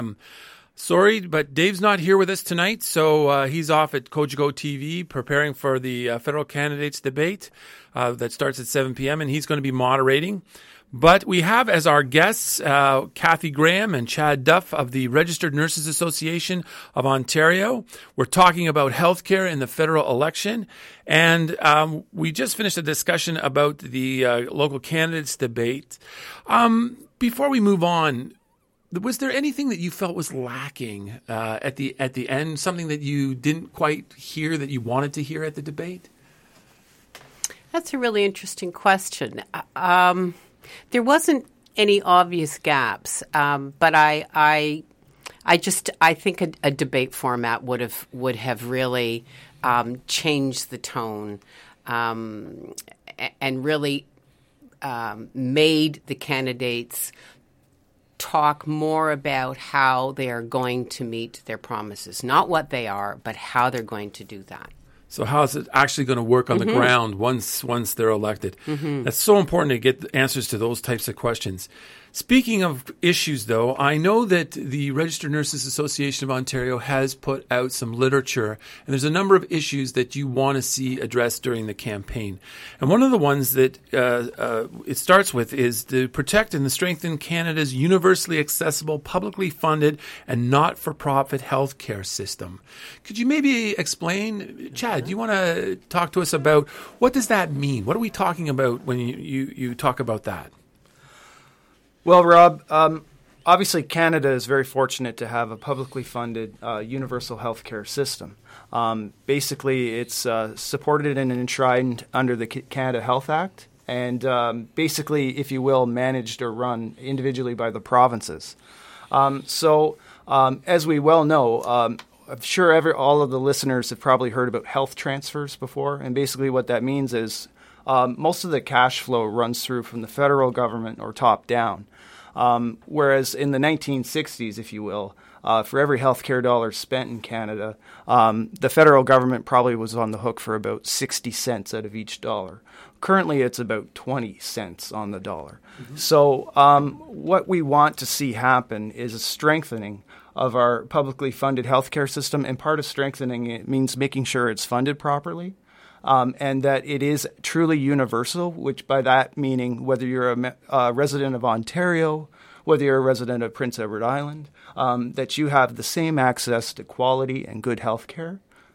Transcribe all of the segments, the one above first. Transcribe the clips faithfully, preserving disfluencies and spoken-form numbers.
Sorry, but Dave's not here with us tonight, so uh, he's off at Cogeco T V preparing for the uh, federal candidates debate uh, that starts at seven p.m., and he's going to be moderating. But we have as our guests uh, Kathy Graham and Chad Duff of the Registered Nurses Association of Ontario. We're talking about healthcare in the federal election, and um, we just finished a discussion about the uh, local candidates debate. Um, before we move on, was there anything that you felt was lacking uh, at the at the end? Something that you didn't quite hear that you wanted to hear at the debate? That's a really interesting question. Um, there wasn't any obvious gaps, um, but I, I, I just I think a, a debate format would have would have really um, changed the tone um, and really um, made the candidates talk more about how they are going to meet their promises, not what they are, but how they're going to do that. So how is it actually going to work on mm-hmm. the ground once once they're elected? Mm-hmm. That's so important to get the answers to those types of questions. Speaking of issues, though, I know that the Registered Nurses Association of Ontario has put out some literature, and there's a number of issues that you want to see addressed during the campaign. And one of the ones that uh, uh, it starts with is to protect and strengthen Canada's universally accessible, publicly funded, and not-for-profit healthcare system. Could you maybe explain, Chad, do you want to talk to us about what does that mean? What are we talking about when you, you, you talk about that? Well, Rob, um, obviously Canada is very fortunate to have a publicly funded uh, universal healthcare system. Um, basically, it's uh, supported and enshrined under the Canada Health Act and um, basically, if you will, managed or run individually by the provinces. Um, so, um, as we well know, um, I'm sure every, all of the listeners have probably heard about health transfers before, and basically what that means is um, most of the cash flow runs through from the federal government or top down. Um, whereas in the nineteen sixties, if you will, uh, for every healthcare dollar spent in Canada, um, the federal government probably was on the hook for about sixty cents out of each dollar. Currently, it's about twenty cents on the dollar. Mm-hmm. So um, what we want to see happen is a strengthening of our publicly funded healthcare system, and part of strengthening it means making sure it's funded properly. Um, and that it is truly universal, which by that meaning whether you're a uh, resident of Ontario, whether you're a resident of Prince Edward Island, um, that you have the same access to quality and good health care.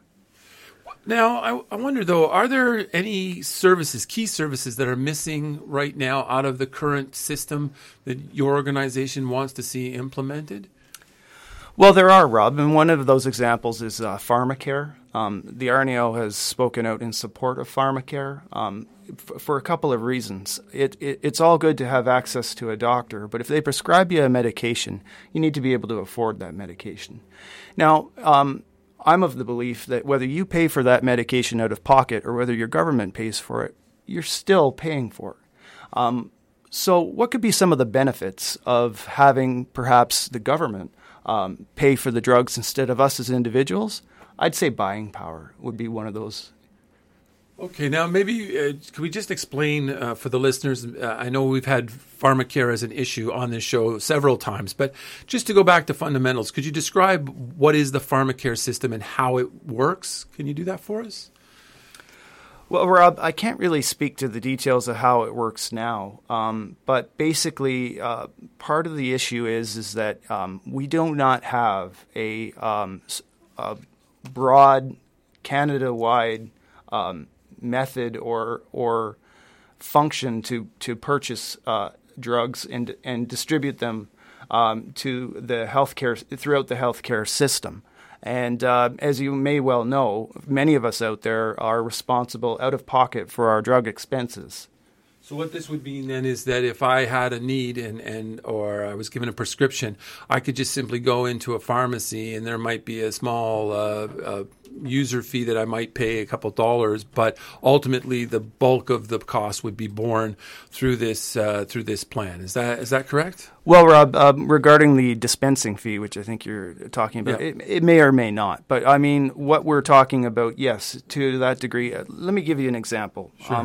Now, I, I wonder, though, are there any services, key services that are missing right now out of the current system that your organization wants to see implemented? Well, there are, Rob, and one of those examples is uh, pharmacare. Um, the R N A O has spoken out in support of pharmacare um, f- for a couple of reasons. It, it, it's all good to have access to a doctor, but if they prescribe you a medication, you need to be able to afford that medication. Now, um, I'm of the belief that whether you pay for that medication out of pocket or whether your government pays for it, you're still paying for it. Um, so what could be some of the benefits of having perhaps the government um, pay for the drugs instead of us as individuals? I'd say buying power would be one of those. Okay, now maybe uh, could we just explain uh, for the listeners, uh, I know we've had pharmacare as an issue on this show several times, but just to go back to fundamentals, could you describe what is the pharmacare system and how it works? Can you do that for us? Well, Rob, I can't really speak to the details of how it works now, um, but basically uh, part of the issue is is that um, we do not have a, um, a broad Canada-wide um, method or or function to to purchase uh, drugs and and distribute them um, to the healthcare throughout the healthcare system. And uh, as you may well know, many of us out there are responsible out of pocket for our drug expenses. So what this would mean then is that if I had a need and, and or I was given a prescription, I could just simply go into a pharmacy and there might be a small uh, uh, user fee that I might pay a couple dollars, but ultimately the bulk of the cost would be borne through this uh, through this plan. Is that is that correct? Well, Rob, um, regarding the dispensing fee, which I think you're talking about, yeah. it, it may or may not. But I mean, what we're talking about, yes, to that degree. Uh, let me give you an example. Sure. Um,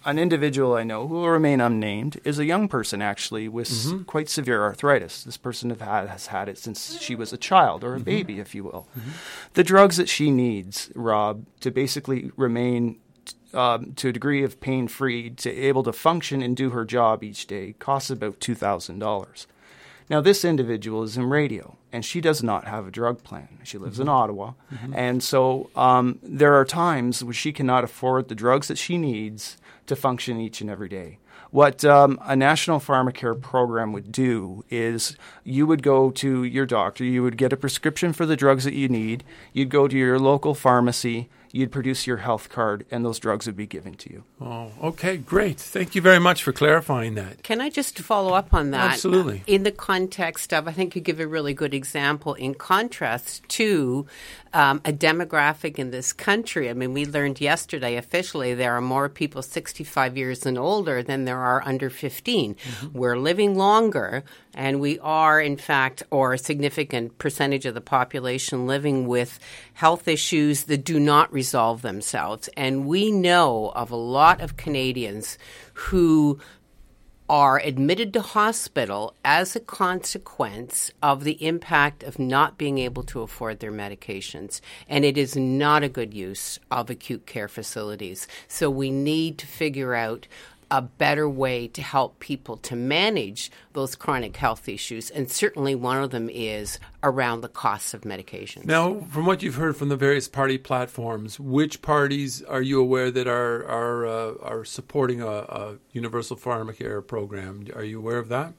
an individual I know who will remain unnamed is a young person actually with mm-hmm. s- quite severe arthritis. This person have had, has had it since she was a child or a mm-hmm. baby, if you will. Mm-hmm. The drugs that she needs, Rob, to basically remain um, to a degree of pain-free, to able to function and do her job each day, costs about two thousand dollars. Now, this individual is in radio, and she does not have a drug plan. She lives mm-hmm. in Ottawa, mm-hmm. and so um, there are times where she cannot afford the drugs that she needs to function each and every day. What um, a National Pharmacare program would do is you would go to your doctor, you would get a prescription for the drugs that you need, you'd go to your local pharmacy, you'd produce your health card, and those drugs would be given to you. Oh, okay, great. Thank you very much for clarifying that. Can I just follow up on that? Absolutely. In the context of, I think you give a really good example in contrast to um, a demographic in this country. I mean, we learned yesterday officially there are more people sixty-five years and older than there are under fifteen. Mm-hmm. We're living longer, and we are, in fact, or a significant percentage of the population living with health issues that do not resolve themselves. And we know of a lot of Canadians who are admitted to hospital as a consequence of the impact of not being able to afford their medications. And it is not a good use of acute care facilities. So we need to figure out a better way to help people to manage those chronic health issues. And certainly one of them is around the costs of medications. Now, from what you've heard from the various party platforms, which parties are you aware that are are uh, are supporting a, a universal pharmacare program? Are you aware of that?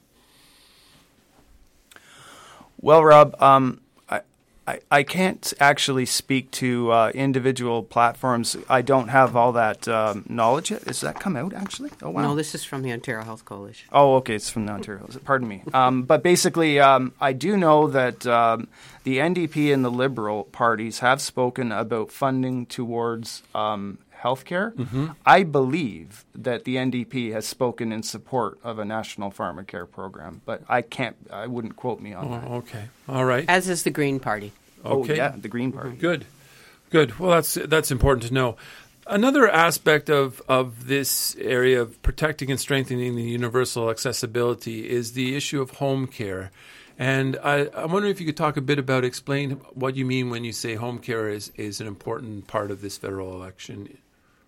Well, Rob, um, I, I I can't actually speak to uh, individual platforms. I don't have all that um, knowledge yet. Does that come out, actually? Oh, wow. No, this is from the Ontario Health Coalition. Oh, okay. It's from the Ontario. Pardon me. Um, but basically, um, I do know that um, the N D P and the Liberal parties have spoken about funding towards um, healthcare. Mm-hmm. I believe that the N D P has spoken in support of a national pharmacare program, but I can't, I wouldn't quote me on oh, that. Okay. All right. As is the Green Party. Okay. Oh, yeah, the Green Party. Good. Good. Well, that's that's important to know. Another aspect of, of this area of protecting and strengthening the universal accessibility is the issue of home care. And I, I wonder if you could talk a bit about, explain what you mean when you say home care is, is an important part of this federal election.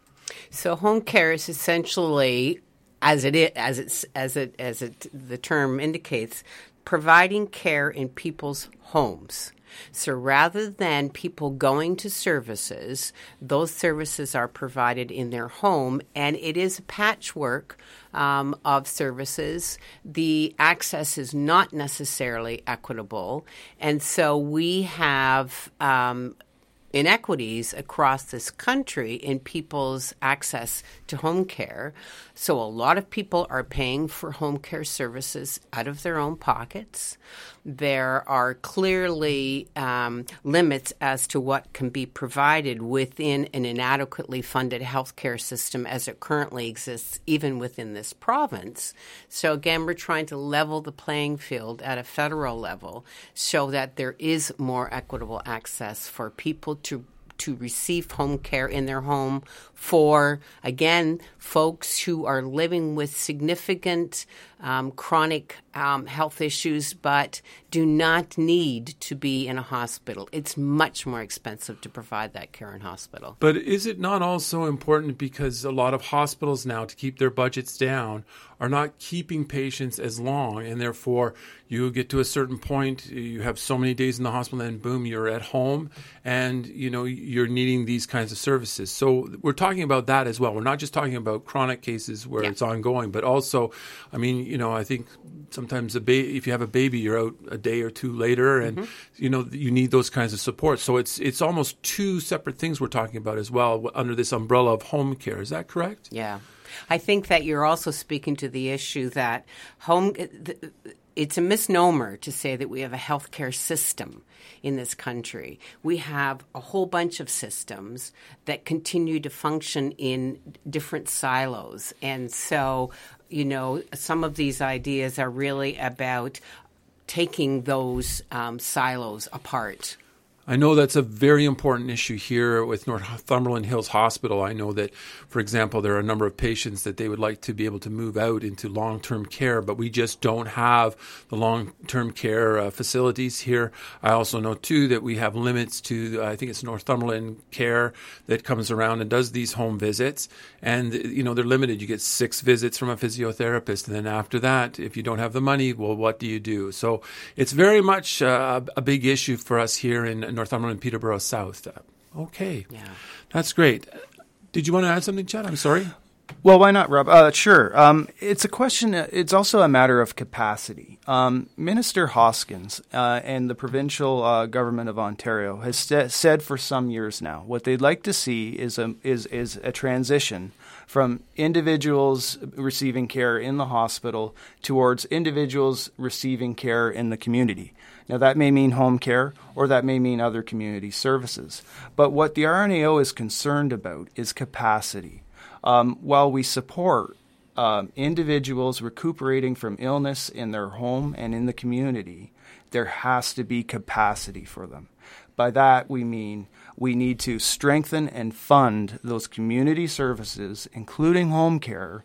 So home care is essentially, as it is, as it's as it as it the term indicates, providing care in people's homes. So rather than people going to services, those services are provided in their home, and it is a patchwork um, of services. The access is not necessarily equitable, and so we have um, inequities across this country in people's access to home care. So a lot of people are paying for home care services out of their own pockets. There are clearly um, limits as to what can be provided within an inadequately funded healthcare system as it currently exists, even within this province. So again, we're trying to level the playing field at a federal level so that there is more equitable access for people to to receive home care in their home for, again, folks who are living with significant um, chronic um, health issues but do not need to be in a hospital. It's much more expensive to provide that care in hospital. But is it not also important because a lot of hospitals now, to keep their budgets down, are not keeping patients as long, and therefore you get to a certain point, you have so many days in the hospital, and boom, you're at home, and you know you're needing these kinds of services. So we're talking about that as well. We're not just talking about chronic cases where yeah. it's ongoing, but also, I mean, you know, I think sometimes a ba- if you have a baby, you're out a day or two later, and mm-hmm. you know you need those kinds of support. So it's it's almost two separate things we're talking about as well under this umbrella of home care. Is that correct? Yeah. I think that you're also speaking to the issue that home it's a misnomer to say that we have a healthcare system in this country. We have a whole bunch of systems that continue to function in different silos. And so, you know, some of these ideas are really about taking those um, silos apart. I know that's a very important issue here with Northumberland Hills Hospital. I know that, for example, there are a number of patients that they would like to be able to move out into long-term care, but we just don't have the long-term care uh, facilities here. I also know, too, that we have limits to, uh, I think it's Northumberland Care that comes around and does these home visits. And, you know, they're limited. You get six visits from a physiotherapist. And then after that, if you don't have the money, well, what do you do? So it's very much uh, a big issue for us here in Northumberland, Peterborough South. Okay. Yeah. That's great. Did you want to add something, Chad? I'm sorry. Well, why not, Rob? Uh, sure. Um, it's a question. It's also a matter of capacity. Um, Minister Hoskins uh, and the provincial uh, government of Ontario has st- said for some years now what they'd like to see is a is is a transition from individuals receiving care in the hospital towards individuals receiving care in the community. Now, that may mean home care or that may mean other community services. But what the R N A O is concerned about is capacity. Um, while we support um, individuals recuperating from illness in their home and in the community, there has to be capacity for them. By that, we mean we need to strengthen and fund those community services, including home care,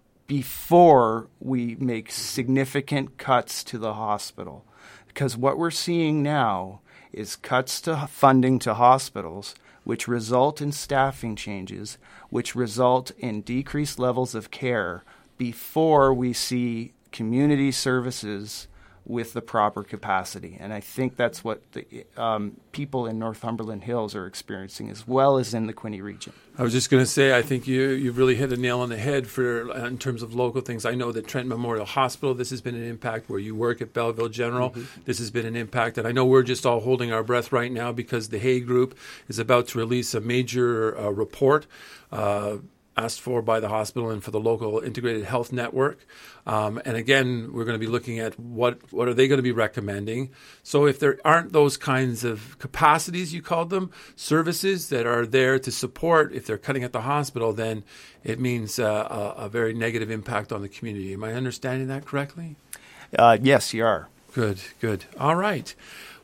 before we make significant cuts to the hospital. Because what we're seeing now is cuts to funding to hospitals, which result in staffing changes, which result in decreased levels of care before we see community services with the proper capacity. And I think that's what the um, people in Northumberland Hills are experiencing, as well as in the Quinte region. I was just going to say, I think you you really hit a nail on the head for in terms of local things. I know that Trent Memorial Hospital, this has been an impact. Where you work at Belleville General, mm-hmm. this has been an impact. And I know we're just all holding our breath right now because the Hay Group is about to release a major uh, report uh, asked for by the hospital and for the local integrated health network. Um, and again, we're going to be looking at what, what are they going to be recommending. So if there aren't those kinds of capacities, you called them, services that are there to support, if they're cutting at the hospital, then it means uh, a, a very negative impact on the community. Am I understanding that correctly? Uh, yes, you are. Good, good. All right.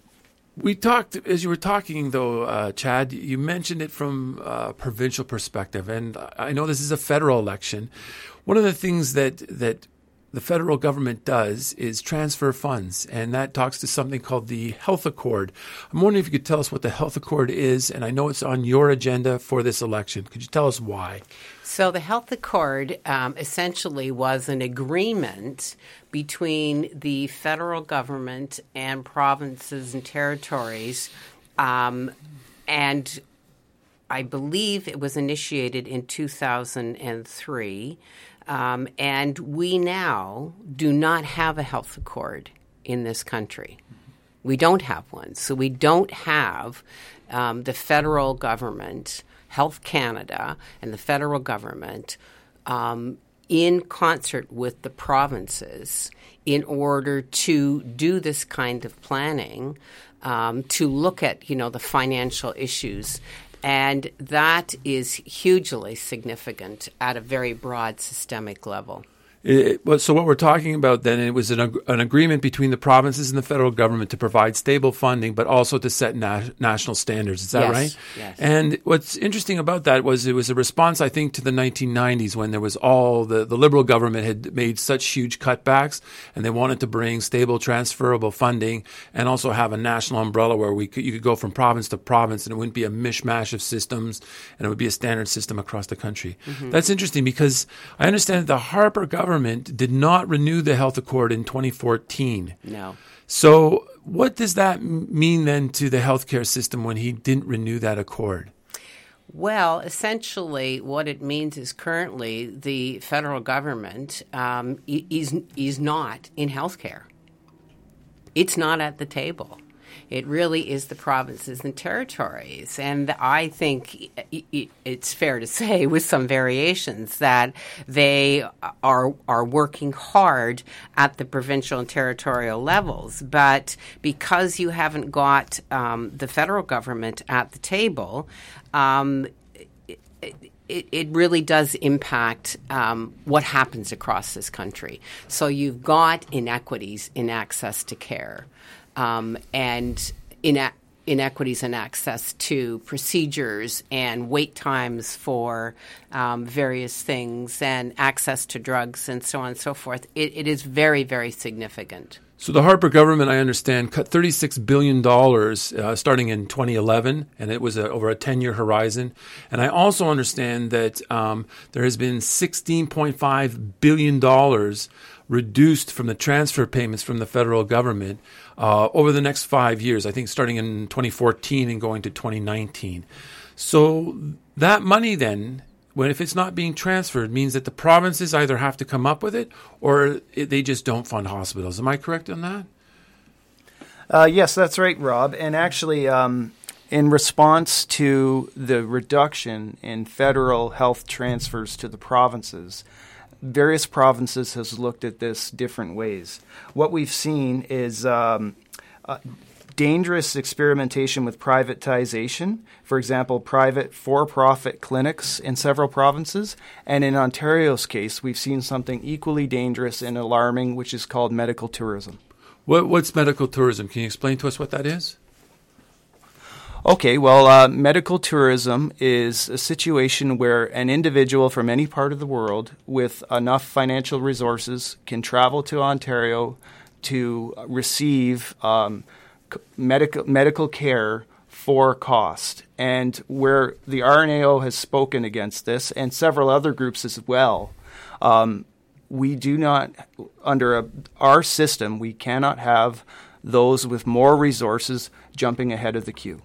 We talked, as you were talking, though, uh, Chad, you mentioned it from a provincial perspective, and I know this is a federal election. One of the things that that the federal government does is transfer funds, and that talks to something called the Health Accord. I'm wondering if you could tell us what the Health Accord is, and I know it's on your agenda for this election. Could you tell us why? So the Health Accord um, essentially was an agreement between the federal government and provinces and territories, um, and I believe it was initiated in two thousand three. Um, and we now do not have a health accord in this country. We don't have one. So we don't have um, the federal government, Health Canada, and the federal government um, in concert with the provinces in order to do this kind of planning, um, to look at, you know, the financial issues. And that is hugely significant at a very broad systemic level. It, well, so what we're talking about then, it was an, an agreement between the provinces and the federal government to provide stable funding, but also to set na- national standards. Is that yes, right? Yes. And what's interesting about that was it was a response, I think, to the nineteen nineties when there was all the, the Liberal government had made such huge cutbacks, and they wanted to bring stable, transferable funding and also have a national umbrella where we could, you could go from province to province, and it wouldn't be a mishmash of systems, and it would be a standard system across the country. Mm-hmm. That's interesting because I understand that the Harper government government did not renew the Health Accord in twenty fourteen. No. So what does that mean then to the healthcare system when he didn't renew that accord? Well, essentially what it means is currently the federal government um, is, is not in healthcare. It's not at the table. It really is the provinces and territories. And I think it's fair to say, with some variations, that they are are working hard at the provincial and territorial levels. But because you haven't got um, the federal government at the table, um, it, it, it really does impact um, what happens across this country. So you've got inequities in access to care. Um, and in inequities in access to procedures and wait times for um, various things and access to drugs and so on and so forth. It, it is very, very significant. So the Harper government, I understand, cut thirty-six billion dollars uh, starting in twenty eleven, and it was a, over a ten-year horizon. And I also understand that um, there has been sixteen point five billion dollars reduced from the transfer payments from the federal government uh, over the next five years, I think starting in twenty fourteen and going to twenty nineteen. So that money then, when if it's not being transferred, means that the provinces either have to come up with it or it, they just don't fund hospitals. Am I correct on that? Uh, yes, that's right, Rob. And actually, um, in response to the reduction in federal health transfers to the provinces, various provinces has looked at this different ways. What we've seen is um, uh, dangerous experimentation with privatization. For example, private for-profit clinics in several provinces. And in Ontario's case, we've seen something equally dangerous and alarming, which is called medical tourism. What, what's medical tourism? Can you explain to us what that is? Okay, well, uh, medical tourism is a situation where an individual from any part of the world with enough financial resources can travel to Ontario to receive um, medical medical care for cost. And where the R N A O has spoken against this, and several other groups as well, um, we do not, under a, our system, we cannot have those with more resources jumping ahead of the queue.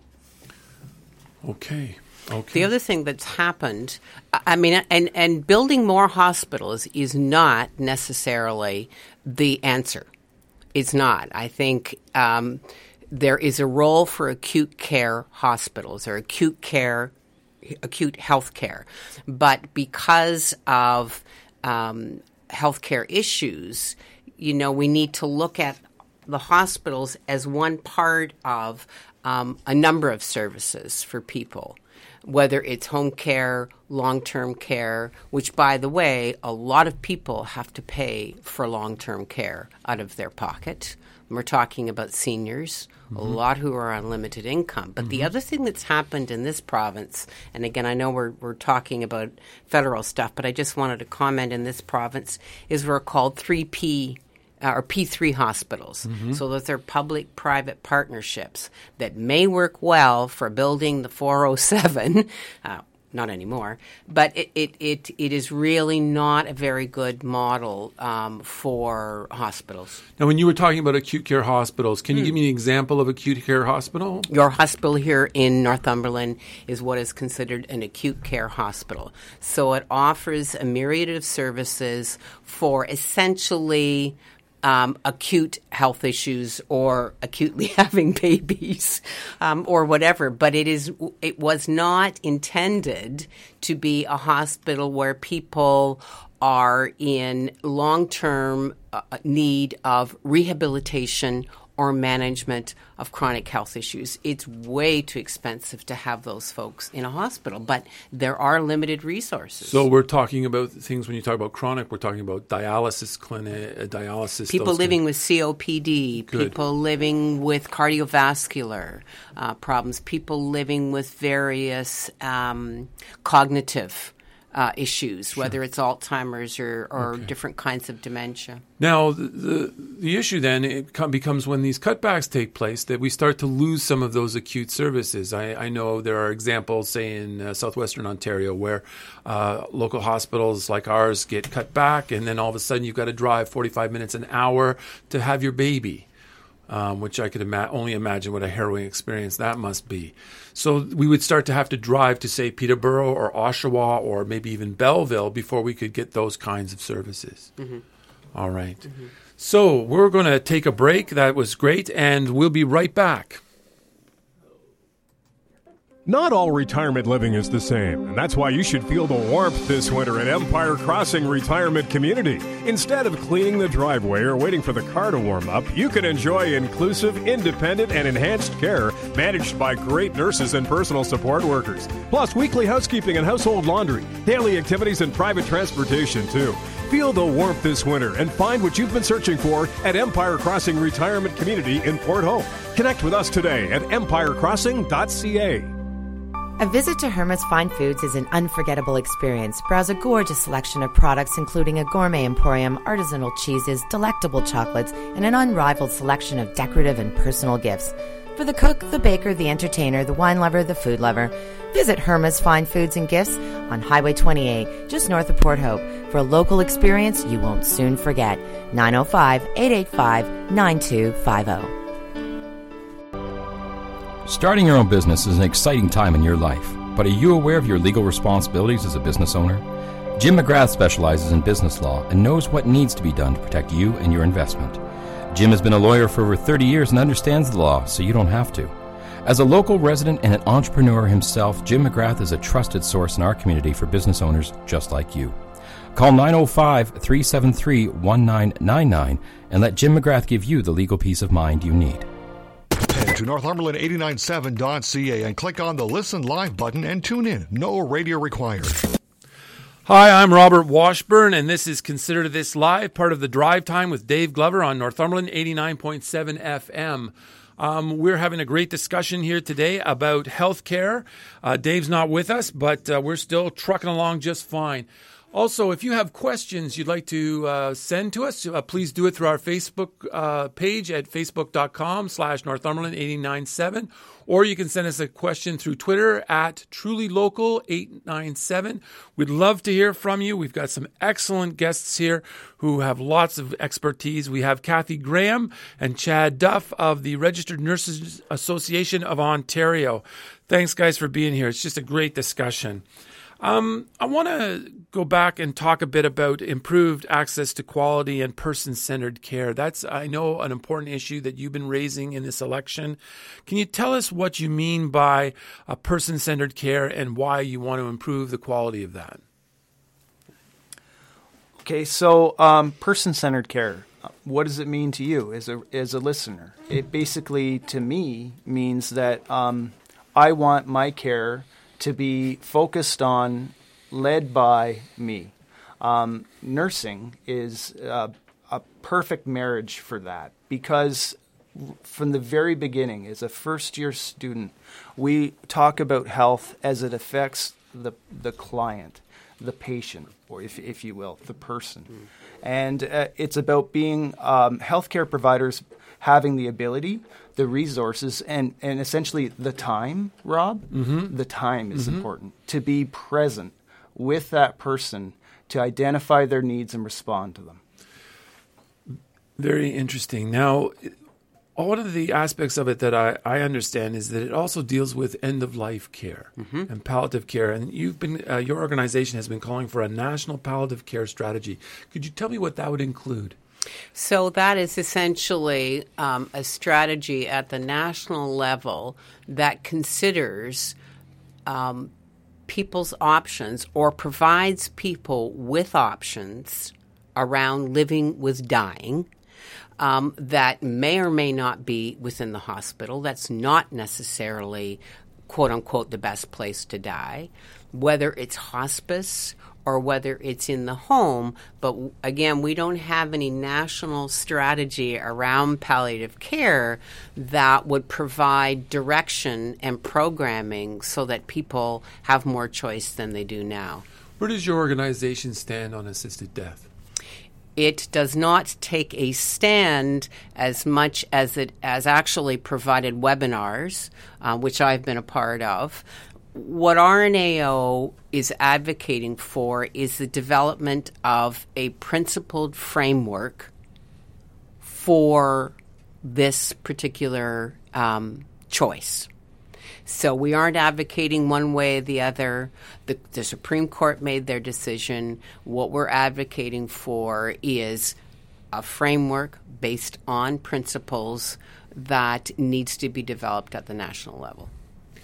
Okay. Okay. The other thing that's happened, I mean, and, and building more hospitals is not necessarily the answer. It's not. I think um, there is a role for acute care hospitals or acute care, acute health care. But because of um, healthcare issues, you know, we need to look at the hospitals as one part of um, a number of services for people, whether it's home care, long-term care, which, by the way, a lot of people have to pay for long-term care out of their pocket. We're talking about seniors, mm-hmm. a lot who are on limited income. But mm-hmm. the other thing that's happened in this province, and again, I know we're we're talking about federal stuff, but I just wanted to comment in this province, is we're called three P or P three hospitals. Mm-hmm. So those are public-private partnerships that may work well for building the four oh seven, uh, not anymore, but it, it, it, it is really not a very good model um, for hospitals. Now, when you were talking about acute care hospitals, can you mm. give me an example of acute care hospital? Your hospital here in Northumberland is what is considered an acute care hospital. So it offers a myriad of services for essentially Um, acute health issues or acutely having babies um, or whatever. But it is it was not intended to be a hospital where people are in long-term uh, need of rehabilitation or management of chronic health issues. It's way too expensive to have those folks in a hospital, but there are limited resources. So we're talking about things, when you talk about chronic, we're talking about dialysis clinic, uh, dialysis. People living kind. with C O P D, Good. people living with cardiovascular uh, problems, people living with various um, cognitive Uh, issues, sure. whether it's Alzheimer's or, or okay. different kinds of dementia. Now, the, the the issue then it com- becomes when these cutbacks take place that we start to lose some of those acute services. I, I know there are examples, say, in uh, southwestern Ontario where uh, local hospitals like ours get cut back, and then all of a sudden you've got to drive forty-five minutes, an hour to have your baby. Um, which I could ima- only imagine what a harrowing experience that must be. So we would start to have to drive to, say, Peterborough or Oshawa or maybe even Belleville before we could get those kinds of services. Mm-hmm. All right. Mm-hmm. So we're going to take a break. That was great, and we'll be right back. Not all retirement living is the same, and that's why you should feel the warmth this winter at Empire Crossing Retirement Community. Instead of cleaning the driveway or waiting for the car to warm up, you can enjoy inclusive, independent, and enhanced care managed by great nurses and personal support workers. Plus, weekly housekeeping and household laundry, daily activities, and private transportation, too. Feel the warmth this winter and find what you've been searching for at Empire Crossing Retirement Community in Port Hope. Connect with us today at empire crossing dot c a. A visit to Herma's Fine Foods is an unforgettable experience. Browse a gorgeous selection of products including a gourmet emporium, artisanal cheeses, delectable chocolates, and an unrivaled selection of decorative and personal gifts. For the cook, the baker, the entertainer, the wine lover, the food lover, visit Herma's Fine Foods and Gifts on Highway twenty-eight, just north of Port Hope. For a local experience you won't soon forget. nine oh five, eight eight five, nine two five oh. Starting your own business is an exciting time in your life, but are you aware of your legal responsibilities as a business owner? Jim McGrath specializes in business law and knows what needs to be done to protect you and your investment. Jim has been a lawyer for over thirty years and understands the law, so you don't have to. As a local resident and an entrepreneur himself, Jim McGrath is a trusted source in our community for business owners just like you. Call nine oh five, three seven three, one nine nine nine and let Jim McGrath give you the legal peace of mind you need. Head to Northumberland eight nine seven dot c a and click on the Listen Live button and tune in. No radio required. Hi, I'm Robert Washburn, and this is Consider This Live, part of the Drive Time with Dave Glover on Northumberland eighty-nine point seven F M. Um, we're having a great discussion here today about healthcare. Uh, Dave's not with us, but uh, we're still trucking along just fine. Also, if you have questions you'd like to uh, send to us, uh, please do it through our Facebook uh, page at facebook.com slash Northumberland eight nine seven, or you can send us a question through Twitter at trulylocal eight nine seven. We'd love to hear from you. We've got some excellent guests here who have lots of expertise. We have Kathy Graham and Chad Duff of the Registered Nurses Association of Ontario. Thanks, guys, for being here. It's just a great discussion. Um, I want to go back and talk a bit about improved access to quality and person-centered care. That's, I know, an important issue that you've been raising in this election. Can you tell us what you mean by a person-centered care and why you want to improve the quality of that? Okay, so um, person-centered care. What does it mean to you as a as a listener? It basically, to me, means that um, I want my care to be focused on, led by me. Um, nursing is uh, a perfect marriage for that because from the very beginning, as a first-year student, we talk about health as it affects the the client, the patient, or if if you will, the person. Mm. And uh, it's about being um, healthcare providers having the ability, the resources, and, and essentially the time, Rob, mm-hmm. the time is mm-hmm. important, to be present with that person to identify their needs and respond to them. Very interesting. Now, one of the aspects of it that I, I understand is that it also deals with end-of-life care mm-hmm. and palliative care. And you've been, uh, your organization has been calling for a national palliative care strategy. Could you tell me what that would include? So that is essentially um, a strategy at the national level that considers um, people's options or provides people with options around living with dying um, that may or may not be within the hospital. That's not necessarily, quote unquote, the best place to die, whether it's hospice or whether it's in the home. But again, we don't have any national strategy around palliative care that would provide direction and programming so that people have more choice than they do now. Where does your organization stand on assisted death? It does not take a stand as much as it has actually provided webinars, uh, which I've been a part of. What R N A O is advocating for is the development of a principled framework for this particular um, choice. So we aren't advocating one way or the other. The, the Supreme Court made their decision. What we're advocating for is a framework based on principles that needs to be developed at the national level.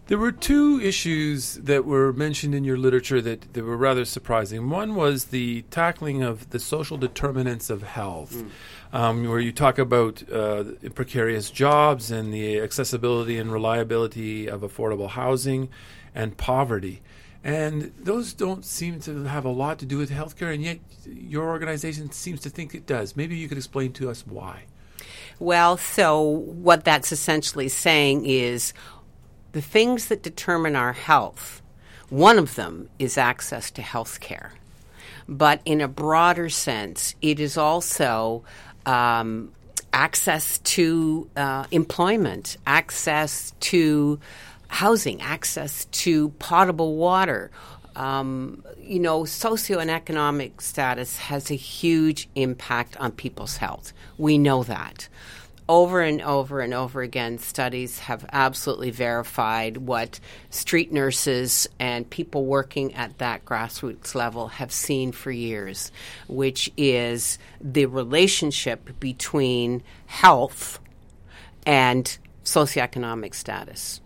There were two issues that were mentioned in your literature that, that were rather surprising. One was the tackling of the social determinants of health, mm. um, where you talk about uh, precarious jobs and the accessibility and reliability of affordable housing and poverty. And those don't seem to have a lot to do with healthcare, and yet your organization seems to think it does. Maybe you could explain to us why. Well, so what that's essentially saying is the things that determine our health, one of them is access to health care. But in a broader sense, it is also um, access to uh, employment, access to housing, access to potable water. Um, you know, socio and economic status has a huge impact on people's health. We know that. Over and over and over again, studies have absolutely verified what street nurses and people working at that grassroots level have seen for years, which is the relationship between health and socioeconomic status.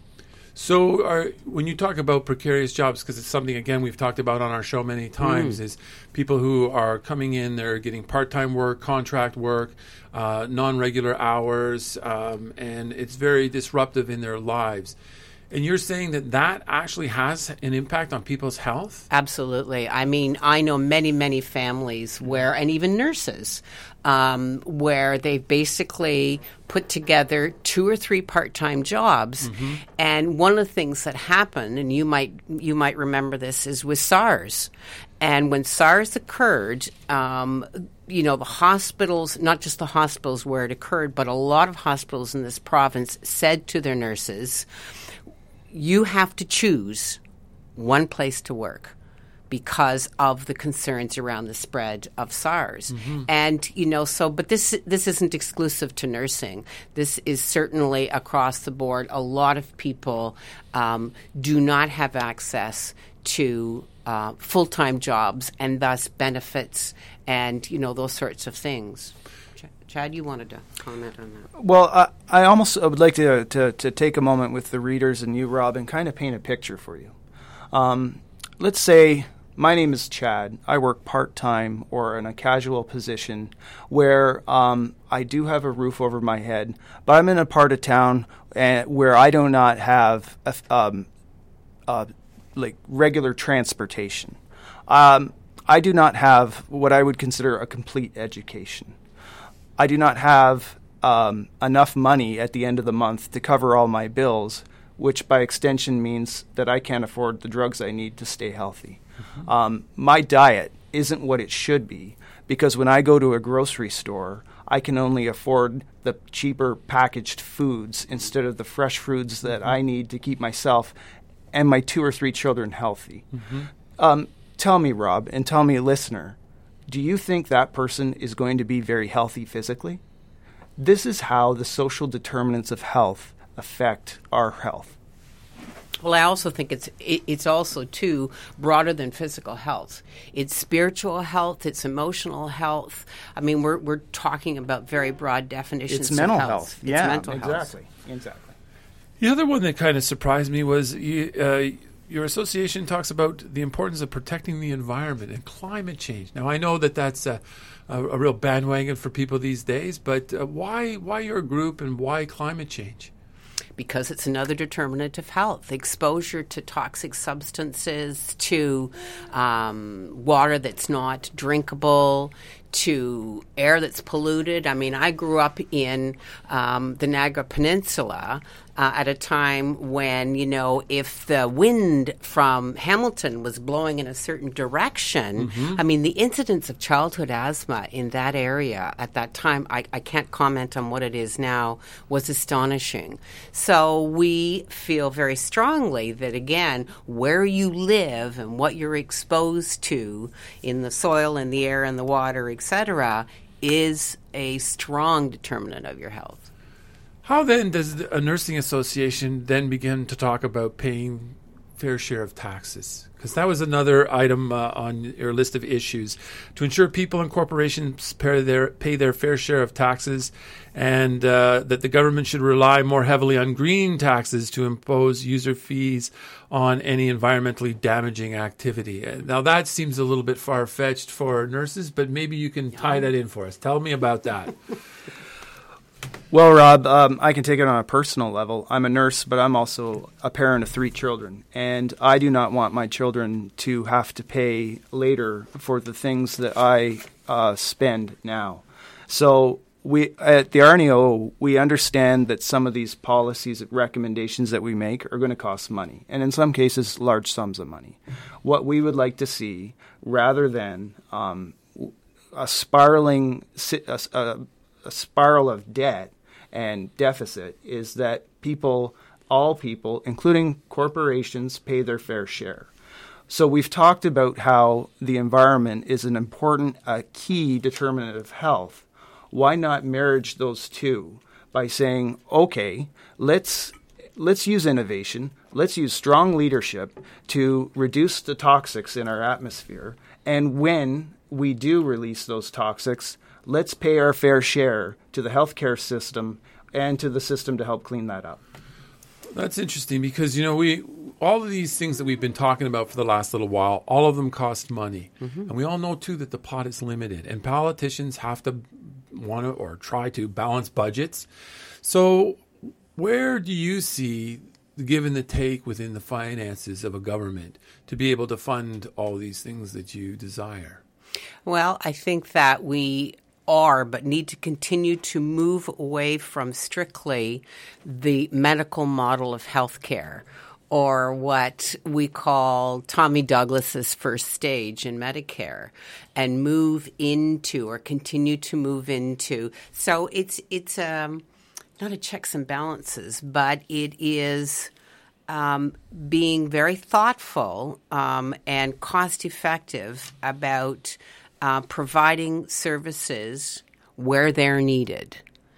So are, when you talk about precarious jobs, because it's something, again, we've talked about on our show many times, mm. is people who are coming in, they're getting part-time work, contract work, uh, non-regular hours, um, and it's very disruptive in their lives. And you're saying that that actually has an impact on people's health? Absolutely. I mean, I know many, many families where, and even nurses, um, where they've basically put together two or three part-time jobs. Mm-hmm. And one of the things that happened, and you might you might remember this, is with SARS. And when SARS occurred, um, you know, the hospitals, not just the hospitals where it occurred, but a lot of hospitals in this province said to their nurses, you have to choose one place to work because of the concerns around the spread of SARS. Mm-hmm. And, you know, so, but this this isn't exclusive to nursing. This is certainly across the board. A lot of people um, do not have access to uh, full-time jobs and thus benefits and, you know, those sorts of things. Chad, you wanted to comment on that. Well, uh, I almost would like to, to to take a moment with the readers and you, Rob, and kind of paint a picture for you. Um, let's say my name is Chad. I work part-time or in a casual position where um, I do have a roof over my head, but I'm in a part of town uh, where I do not have a, um, uh, like regular transportation. Um, I do not have what I would consider a complete education. I do not have um, enough money at the end of the month to cover all my bills, which by extension means that I can't afford the drugs I need to stay healthy. Mm-hmm. Um, my diet isn't what it should be because when I go to a grocery store, I can only afford the cheaper packaged foods instead of the fresh foods that mm-hmm. I need to keep myself and my two or three children healthy. Mm-hmm. Um, tell me, Rob, and tell me, listener, do you think that person is going to be very healthy physically? This is how the social determinants of health affect our health. Well, I also think it's it, it's also, too, broader than physical health. It's spiritual health. It's emotional health. I mean, we're we're talking about very broad definitions it's mental of health. health. It's yeah, mental exactly. health. Exactly. The other one that kind of surprised me was you, uh, your association talks about the importance of protecting the environment and climate change. Now, I know that that's a, a, a real bandwagon for people these days, but uh, why why your group and why climate change? Because it's another determinant of health. Exposure to toxic substances, to um, water that's not drinkable, to air that's polluted. I mean, I grew up in um, the Niagara Peninsula uh, at a time when, you know, if the wind from Hamilton was blowing in a certain direction, mm-hmm. I mean, the incidence of childhood asthma in that area at that time, I, I can't comment on what it is now, was astonishing. So we feel very strongly that, again, where you live and what you're exposed to in the soil and the air and the water, et cetera, is a strong determinant of your health. How then does a nursing association then begin to talk about paying fair share of taxes? Because that was another item uh, on your list of issues. To ensure people and corporations pay their, pay their fair share of taxes, and uh, that the government should rely more heavily on green taxes to impose user fees on any environmentally damaging activity. Now, that seems a little bit far-fetched for nurses, but maybe you can tie that in for us. Tell me about that. Well, Rob, um, I can take it on a personal level. I'm a nurse, but I'm also a parent of three children, and I do not want my children to have to pay later for the things that I uh, spend now. So we at the R N E O, we understand that some of these policies and recommendations that we make are going to cost money, and in some cases, large sums of money. What we would like to see, rather than um, a spiraling a, a, a spiral of debt and deficit, is that people, all people, including corporations, pay their fair share. So we've talked about how the environment is an important, uh, key determinant of health. Why not marriage those two by saying, okay, let's let's use innovation, let's use strong leadership to reduce the toxics in our atmosphere, and when we do release those toxics, let's pay our fair share to the healthcare system and to the system to help clean that up. That's interesting because, you know, we all of these things that we've been talking about for the last little while, all of them cost money. Mm-hmm. And we all know, too, that the pot is limited. And politicians have to want to or try to balance budgets. So where do you see the give and the take within the finances of a government to be able to fund all these things that you desire? Well, I think that we are, but need to continue to move away from strictly the medical model of healthcare, or what we call Tommy Douglas's first stage in Medicare, and move into, or continue to move into. So it's it's um, not a checks and balances, but it is um, being very thoughtful um, and cost effective about Uh, providing services where they're needed.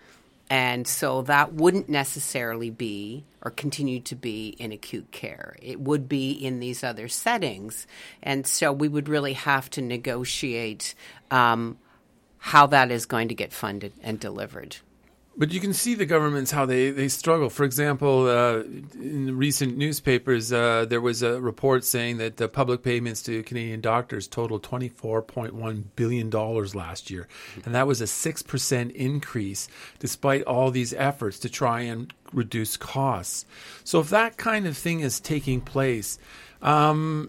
And so that wouldn't necessarily be or continue to be in acute care. It would be in these other settings. And so we would really have to negotiate um, how that is going to get funded and delivered. But you can see the governments, how they, they struggle. For example, uh, in recent newspapers, uh, there was a report saying that the public payments to Canadian doctors totaled twenty-four point one billion dollars last year. And that was a six percent increase despite all these efforts to try and reduce costs. So if that kind of thing is taking place, um,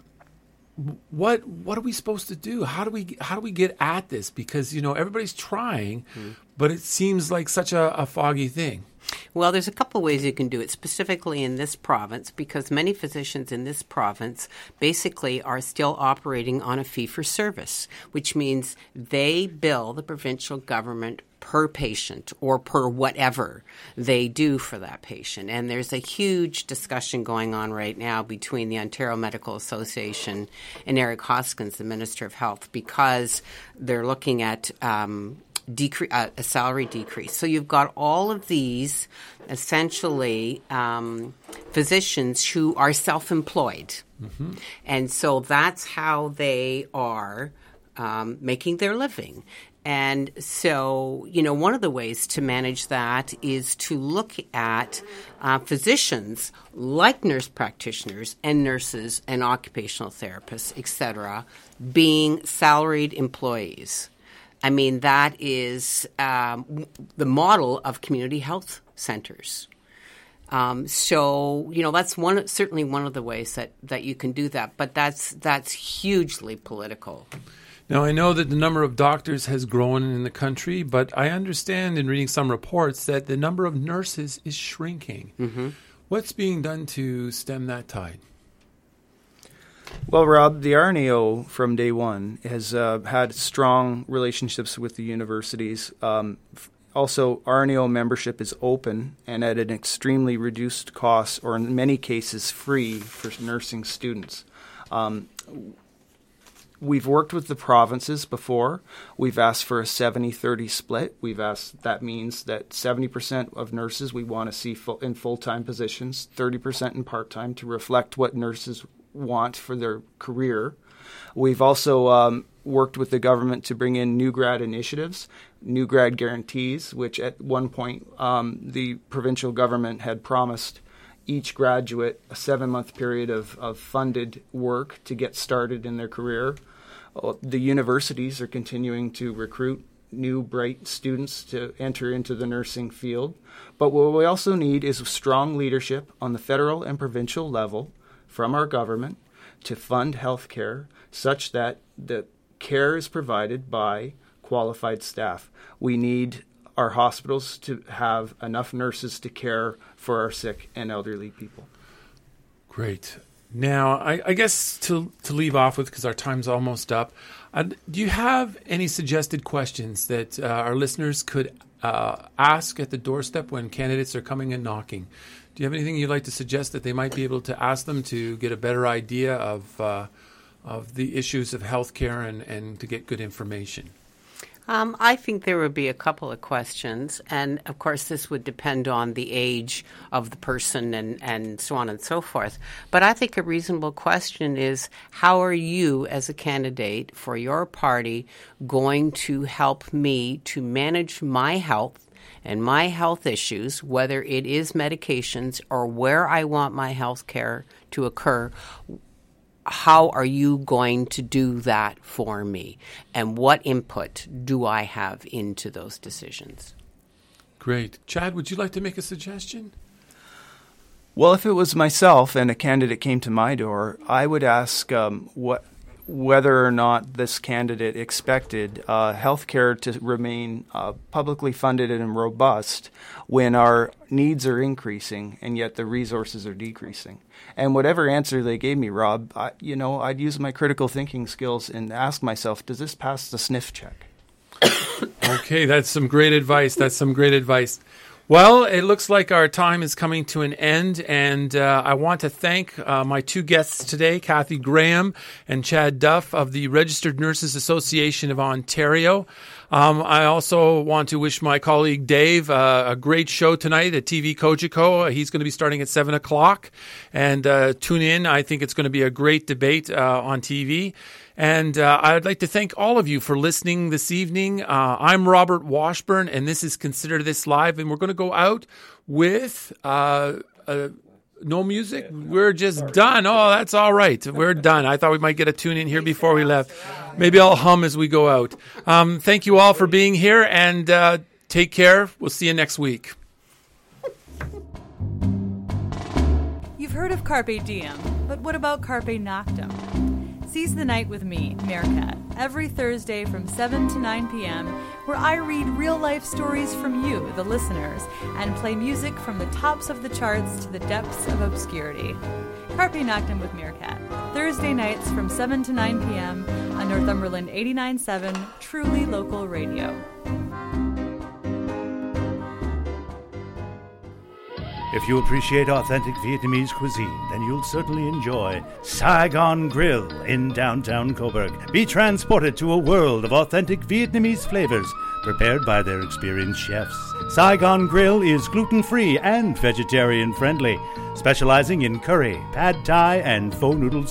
what what are we supposed to do? How do we how do we get at this? Because, you know, everybody's trying, mm. but it seems like such a, a foggy thing. Well, there's a couple ways you can do it, specifically in this province, because many physicians in this province basically are still operating on a fee-for-service, which means they bill the provincial government per patient or per whatever they do for that patient. And there's a huge discussion going on right now between the Ontario Medical Association and Eric Hoskins, the Minister of Health, because they're looking at um, decre- uh, a salary decrease. So you've got all of these essentially um, physicians who are self-employed. Mm-hmm. And so that's how they are um, making their living. And so, you know, one of the ways to manage that is to look at uh, physicians like nurse practitioners and nurses and occupational therapists, et cetera, being salaried employees. I mean, that is um, the model of community health centers. Um, so, you know, that's one certainly one of the ways that, that you can do that. But that's that's hugely political. Now, I know that the number of doctors has grown in the country, but I understand in reading some reports that the number of nurses is shrinking. Mm-hmm. What's being done to stem that tide? Well, Rob, the R N E O from day one has uh, had strong relationships with the universities. Um, also, R N E O membership is open and at an extremely reduced cost, or in many cases free, for nursing students. Um, we've worked with the provinces before. We've asked for a seventy thirty split. We've asked, that means that seventy percent of nurses we want to see full, in full-time positions, thirty percent in part-time to reflect what nurses want for their career. We've also um, worked with the government to bring in new grad initiatives, new grad guarantees, which at one point um, the provincial government had promised each graduate a seven-month period of, of funded work to get started in their career. The universities are continuing to recruit new, bright students to enter into the nursing field. But what we also need is strong leadership on the federal and provincial level from our government to fund healthcare such that the care is provided by qualified staff. We need our hospitals to have enough nurses to care for our sick and elderly people. Great. Now, I, I guess to to leave off with, because our time's almost up, uh, do you have any suggested questions that uh, our listeners could uh, ask at the doorstep when candidates are coming and knocking? Do you have anything you'd like to suggest that they might be able to ask them to get a better idea of uh, of the issues of healthcare and, and to get good information? Um, I think there would be a couple of questions, and of course this would depend on the age of the person and, and so on and so forth. But I think a reasonable question is, how are you as a candidate for your party going to help me to manage my health and my health issues, whether it is medications or where I want my health care to occur? How are you going to do that for me? And what input do I have into those decisions? Great. Chad, would you like to make a suggestion? Well, if it was myself and a candidate came to my door, I would ask um, what whether or not this candidate expected uh, healthcare to remain uh, publicly funded and robust when our needs are increasing and yet the resources are decreasing. And whatever answer they gave me, Rob, I, you know, I'd use my critical thinking skills and ask myself, does this pass the sniff check? Okay, that's some great advice. That's some great advice. Well, it looks like our time is coming to an end, and uh, I want to thank uh, my two guests today, Kathy Graham and Chad Duff of the Registered Nurses Association of Ontario. Um, I also want to wish my colleague Dave uh, a great show tonight at T V Cogeco. He's going to be starting at seven o'clock, and uh, tune in. I think it's going to be a great debate uh, on T V. And uh, I'd like to thank all of you for listening this evening. Uh, I'm Robert Washburn, and this is Consider This Live. And we're going to go out with uh, uh, no music. We're just done. Oh, that's all right. We're done. I thought we might get a tune in here before we left. Maybe I'll hum as we go out. Um, thank you all for being here, and uh, take care. We'll see you next week. You've heard of Carpe Diem, but what about Carpe Noctem? Seize the night with me, Meerkat, every Thursday from seven to nine p.m., where I read real-life stories from you, the listeners, and play music from the tops of the charts to the depths of obscurity. Carpe Noctem with Meerkat, Thursday nights from seven to nine p.m. on Northumberland eighty-nine point seven, truly local radio. If you appreciate authentic Vietnamese cuisine, then you'll certainly enjoy Saigon Grill in downtown Coburg. Be transported to a world of authentic Vietnamese flavors prepared by their experienced chefs. Saigon Grill is gluten-free and vegetarian-friendly, specializing in curry, pad thai, and pho noodle